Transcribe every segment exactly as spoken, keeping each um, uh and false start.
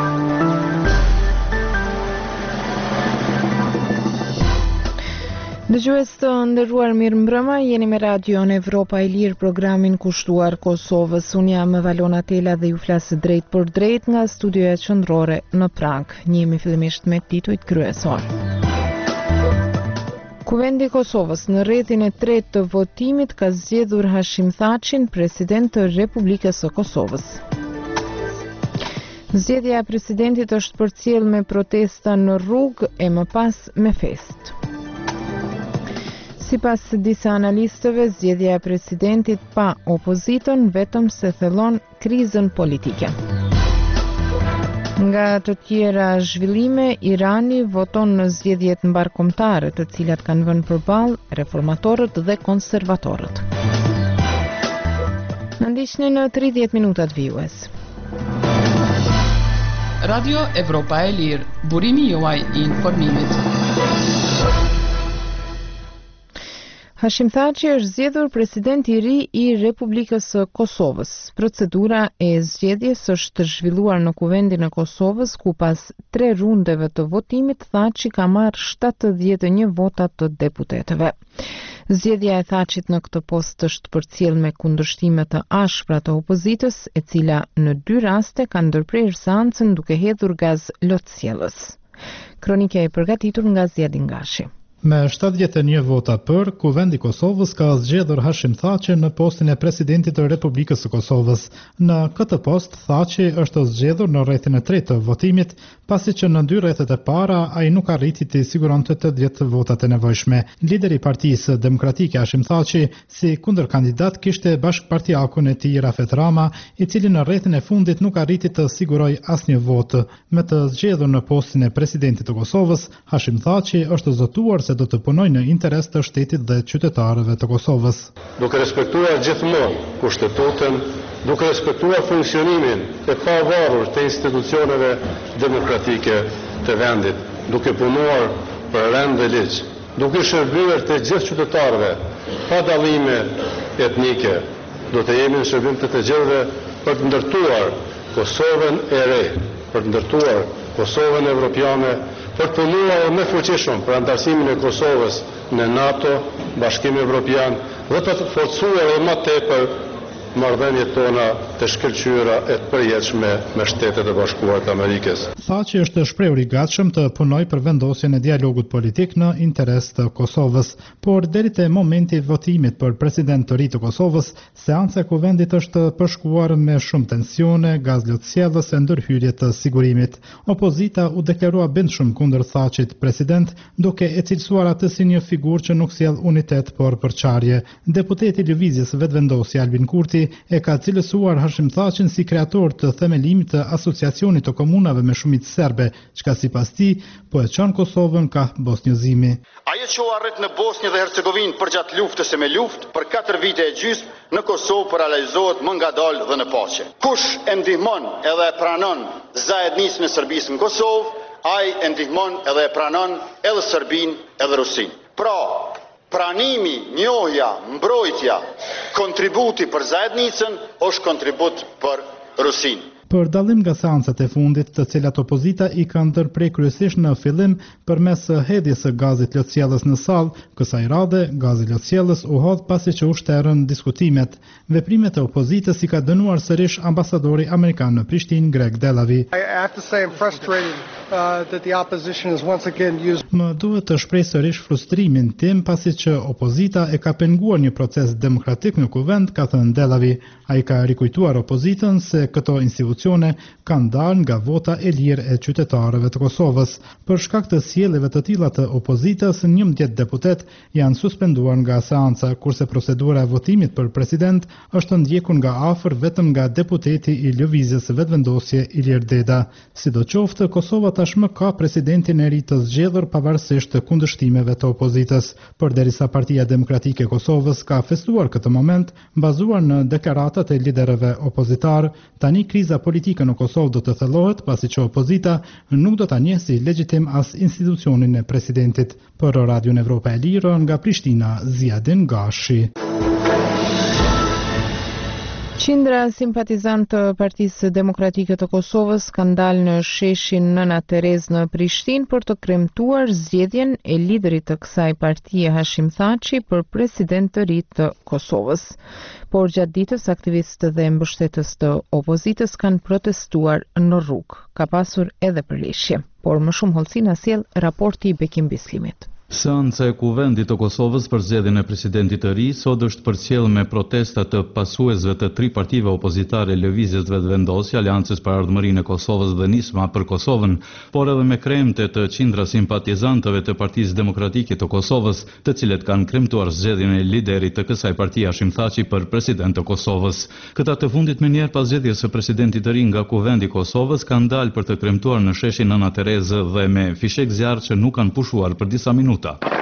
Dëgjues të nderuar, mirëmbrëma, jeni me Radion Evropa e Lirë, programin kushtuar Kosovës. Unë jam Valona Tela dhe ju flas drejt për drejt nga studioja qendrore në Prag. Njihemi fillimisht me titujt kryesor. Kuvendi i Kosovës në rrethin e tretë të votimit ka zgjedhur Hashim Thaqin president të Republikës së Kosovës. Zgjedhja e presidentit është përcjell me protesta në rrugë e më pas me festë. Sipas disa analistëve, zgjedhja e presidentit pa opozitën vetëm se thellon krizën politike. Nga të tjera zhvillime, Irani voton në zgjedhjet mbarkombëtare, të cilat kanë vënë përballë reformatorët dhe konservatorët. Na ndiqni në tridhjetë minutat vijues. Radio Evropa e Lirë, burimi juaj i informimit. Hashim Thaçi është zgjedhur president i ri i Republikës së Kosovës. Procedura e zgjedhjes është zhvilluar në Kuvendin e Kosovës, ku pas tre rundeve të votimit Thaçi ka marrë shtatëdhjetë e një vota të deputetëve. Zgjedhja e Thaçit në këtë post është përcjell me kundërshtime të ashpra të opozitës, e cila në dy raste ka ndërprerë seancën duke hedhur gaz lotësjellës. Kronika e përgatitur nga Zjedin Gashi. Me shtatëdhjetë e një vota për, Kuvendi i Kosovës ka zgjedhur Hashim Thaçin në postin e presidentit të Republikës së Kosovës. Në këtë post, Thaçi është zgjedhur në rrethin e tretë të votimit, pasi që në dy rrethet e para ai nuk arriti të siguronte të dhjetë votat e nevojshme. Lideri i Partisë Demokratike Hashim Thaçi, si kundërkandidat, kishte bashkëpartiakun e tij Rafet Rama, i cili në rrethin e fundit nuk arriti të sigurojë asnjë votë. Me të zgjedhur në postin e presidentit të Kosovës, Hashim Thaçi është zotuar se do të punoj në interes të shtetit dhe qytetarëve të Kosovës. Duke respektuar gjithmonë kushtetutën, duke respektuar funksionimin e pavarur të institucioneve demokratike të vendit, duke punuar për rend dhe ligj, duke shërbyer të gjithë qytetarëve pa dallime etnike, do të jemi në shërbim të të gjithëve për të ndërtuar Kosovën e re, për të ndërtuar Kosovën evropiane, për të punuar më fuqishëm për antarësimin e Kosovës në NATO, Bashkimin Evropian, dhe për të forcuar më tepër marrëdhëniet tona të shkëlqyera e të përjetshme me Shtetet e Bashkuara të Amerikës. Thaçi është shprehur i gatshëm të punojë për vendosjen e dialogut politik në interes të Kosovës, por deri te momenti i votimit për president të ri të Kosovës, seanca e kuvendit është përshkuar me shumë tensione, gaz lotësjellës e ndërhyrje të sigurimit. Opozita u deklarua bindshëm kundër Thaçit president, duke e cilësuar atë si një figurë që nuk sjell unitet por përçarje. Deputeti i Lëvizjes Vetëvendosje Albin Kurti e ka cilësuar Hashim Thaçin si kreator të themelimit të asociacionit të komunave me shumicë serbe, çka sipas tij po e çon Kosovën ka bosnjëzimi. Ajo që u arrit në Bosnjë dhe Hercegovinë përgjatë luftës e me luftë për katër vite e gjysmë në Kosovë po realizohet më ngadalë dhe në paqe. Kush e ndihmon edhe e pranon zajednisën e Serbisë në Kosovë, ai e ndihmon edhe e pranon edhe Serbinë edhe Rusinë. Pra, pranimi, njohja, mbrojtja, kontributi për zajednicën është kontribut për Rusinë. Për dallim nga seancat e fundit, të cilat opozita i kanë ndërprer kryesisht në fillim përmes hedhjes së gazit lotësjellës në sallë, kësaj radhe gazi lotësjellës u hodh pasi që u shterën diskutimet. Veprimet e opozitës i ka dënuar sërish ambasadori amerikan në Prishtinë, Greg Delavi. Më duhet të shpreh sërish frustrimin tim pasi që opozita e ka penguar një proces demokratik në kuvend, ka thënë Delavi. Ai ka rikujtuar opozitën se këto institucione kanë dalë nga vota e lirë e qytetarëve të Kosovës. Për shkak të sjelljeve të tilla të opozitës, njëmbëdhjetë deputet janë suspenduar nga seanca, kurse procedura e votimit për president është ndjekur nga afër vetëm nga deputeti i Lëvizjes Vetëvendosje Ilir Deda. Sidoqoftë, Kosova tashmë ka presidentin e ri të zgjedhur pavarësisht të kundërshtimeve të opozitës, përderisa Partia Demokratike e Kosovës ka festuar këtë moment bazuar në deklaratat e liderëve opozitar. Tani kriza politike në Kosovë do të thellohet pasi që opozita nuk do ta njeh si legjitim as institucionin e presidentit. Për Radion Evropa e Lirë nga Prishtina, Zjedin Gashi. Qindra simpatizant të Partisë Demokratike të Kosovës kanë dalë në sheshin Nëna Terez në Prishtinë për të kremtuar zgjedhjen e liderit të kësaj partie Hashim Thaçi për president të ri të Kosovës. Por gjatë ditës aktivistët dhe mbështetës të opozitës kanë protestuar në rrugë. Ka pasur edhe përleshje, por më shumë hollësi na sjell raporti i Bekim Bislimit. Seanca e Kuvendit të Kosovës për zgjedhjen e presidentit të ri sot është përcjell me protesta të pasuesve të tri partive opozitare Lëvizjes Vetëvendosje, Aleancës për Ardhmërinë e Kosovës dhe Nisma për Kosovën, por edhe me kremte të qindra simpatizantëve të Partisë Demokratike të Kosovës, të cilët kanë kremtuar zgjedhjen e liderit të kësaj partie Hashim Thaçi për president të Kosovës. Këta të fundit me njerë pas zgjedhjes së presidentit të ri nga Kuvendi i Kosovës kanë dalë për të kremtuar në sheshin Nëna Terezë dhe me fishek zjarr që nuk kanë pushuar për disa minuta.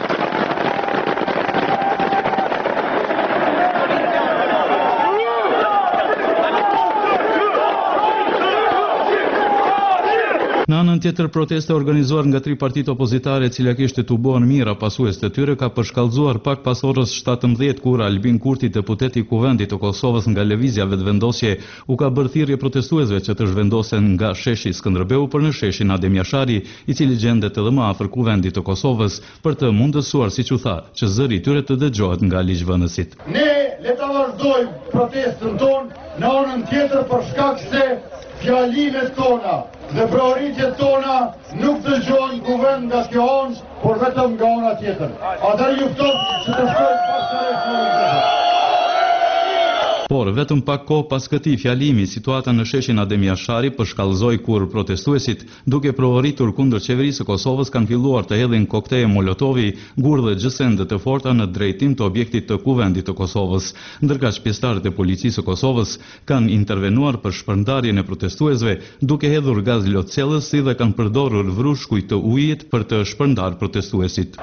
Në anën tjetër, protesta organizuar nga tri partitë opozitare, e cila kishte tubohen mira pasues të tyre, ka përshkallëzuar pak pas orës shtatëmbëdhjetë kur Albin Kurti, deputeti i Kuvendit të Kosovës nga Lëvizja Vetëvendosje, u ka bërë thirrje protestuesve që të zhvendosen nga sheshi Skënderbeu për në sheshin Adem Jashari, i cili gjendet edhe më afër Kuvendit të Kosovës, për të mundësuar, siç u tha, që zëri i tyre të dëgjohet nga ligjvënësit. Ne le ta vazhdojmë protestën tonë në anën tjetër për shkak se fjalimet tona dhe prioritjet tona nuk dëgjohen kuvend nga kjo anë, por vetëm nga ana tjetër. Atëherë ju ftoj që të shkojmë bashkërisht në tjetër. Por vetëm pak kohë pas këtij fjalimi, situata në sheshin Adem Jashari përshkallëzoi kur protestuesit, duke provoritur kundër qeverisë së Kosovës, kanë filluar të hedhin kokteje Molotovi, gur dhe gjësende të forta në drejtim të objektit të Kuvendit të Kosovës. Ndërkaq pjesëtarët e policisë së Kosovës kanë intervenuar për shpërndarjen e protestuesve, duke hedhur gaz lotcellës, si dhe kanë përdorur vrushkuj të ujit për të shpërndar protestuesit.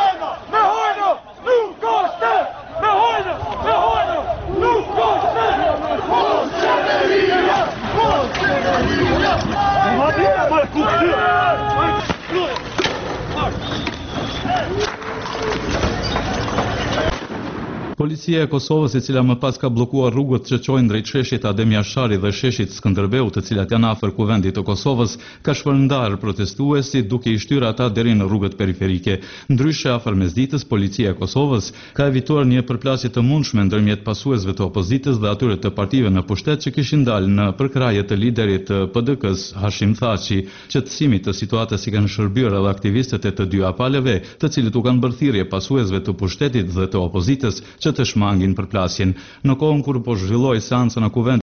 Policia e Kosovës, e cila më pas ka bllokuar rrugët që çojnë drejt sheshit Adem Jashari dhe sheshit Skënderbeu, të cilat janë afër Kuvendit të Kosovës, ka shpërndar protestuesit duke i shtyrë ata deri në rrugët periferike. Ndryshe, afër mesditës, policia e Kosovës ka evituar një përplasje të mundshme ndërmjet pasuesve të opozitës dhe atyre të partive në pushtet që kishin dalë në përkraje të liderit të P D K-s Hashim Thaçi. Qetësimit të situatës i kanë shërbyer edhe aktivistët e të dy apaleve, të cilët u kanë bërë thirrje pasuesve të pushtetit dhe të opozitës që të shmangin përplasjen. Në kohën kur po zhvilloi seanca në Kuvend